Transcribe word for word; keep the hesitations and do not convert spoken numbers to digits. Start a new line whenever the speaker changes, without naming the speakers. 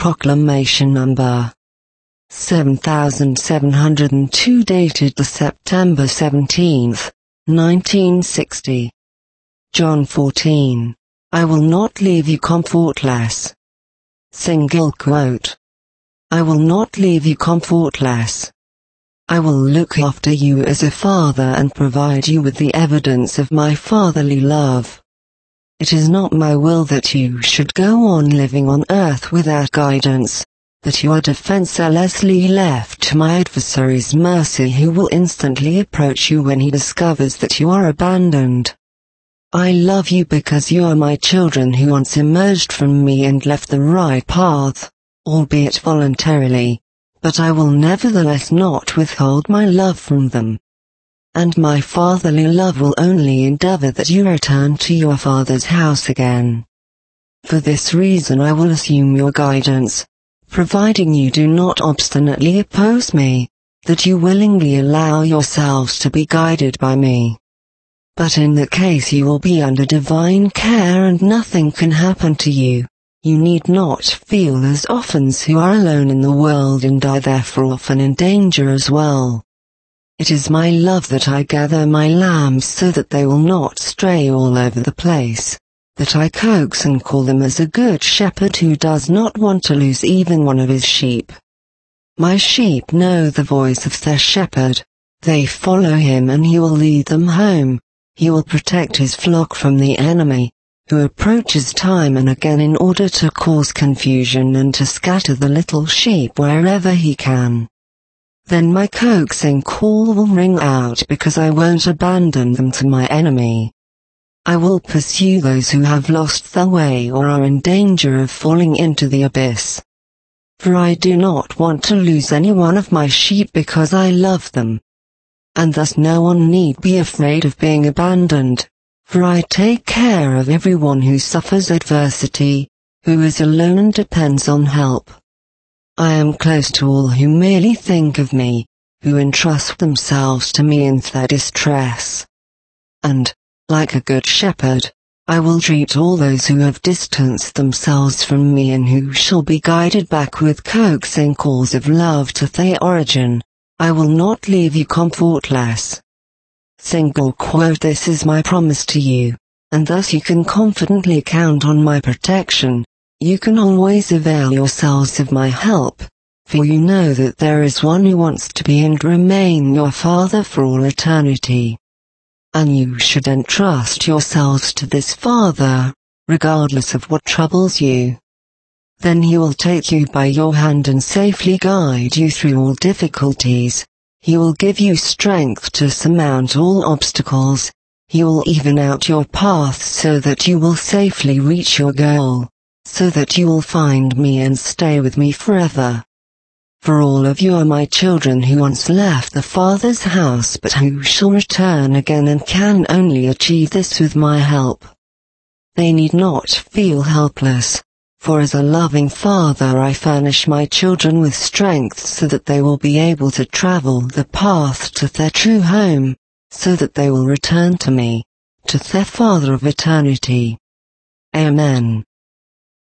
Proclamation number seven thousand seven hundred two, dated the September seventeenth, nineteen sixty. John fourteen. I will not leave you comfortless. Single quote. I will not leave you comfortless. I will look after you as a father and provide you with the evidence of my fatherly love. It is not my will that you should go on living on earth without guidance, that you are defenselessly left to my adversary's mercy, who will instantly approach you when he discovers that you are abandoned. I love you because you are my children who once emerged from me and left the right path, albeit voluntarily, but I will nevertheless not withhold my love from them. And my fatherly love will only endeavor that you return to your father's house again. For this reason I will assume your guidance, providing you do not obstinately oppose me, that you willingly allow yourselves to be guided by me. But in that case you will be under divine care and nothing can happen to you. You need not feel as orphans who are alone in the world and are therefore often in danger as well. It is my love that I gather my lambs so that they will not stray all over the place, that I coax and call them as a good shepherd who does not want to lose even one of his sheep. My sheep know the voice of their shepherd, they follow him and he will lead them home, he will protect his flock from the enemy, who approaches time and again in order to cause confusion and to scatter the little sheep wherever he can. Then my coaxing call will ring out because I won't abandon them to my enemy. I will pursue those who have lost their way or are in danger of falling into the abyss. For I do not want to lose any one of my sheep because I love them. And thus no one need be afraid of being abandoned, for I take care of everyone who suffers adversity, who is alone and depends on help. I am close to all who merely think of me, who entrust themselves to me in their distress. And, like a good shepherd, I will treat all those who have distanced themselves from me and who shall be guided back with coaxing calls of love to their origin. I will not leave you comfortless. Single quote. This is my promise to you, and thus you can confidently count on my protection. You can always avail yourselves of my help, for you know that there is one who wants to be and remain your Father for all eternity. And you should entrust yourselves to this Father, regardless of what troubles you. Then he will take you by your hand and safely guide you through all difficulties. He will give you strength to surmount all obstacles. He will even out your path so that you will safely reach your goal, so that you will find me and stay with me forever. For all of you are my children who once left the Father's house but who shall return again and can only achieve this with my help. They need not feel helpless, for as a loving Father I furnish my children with strength so that they will be able to travel the path to their true home, so that they will return to me, to their Father of eternity. Amen.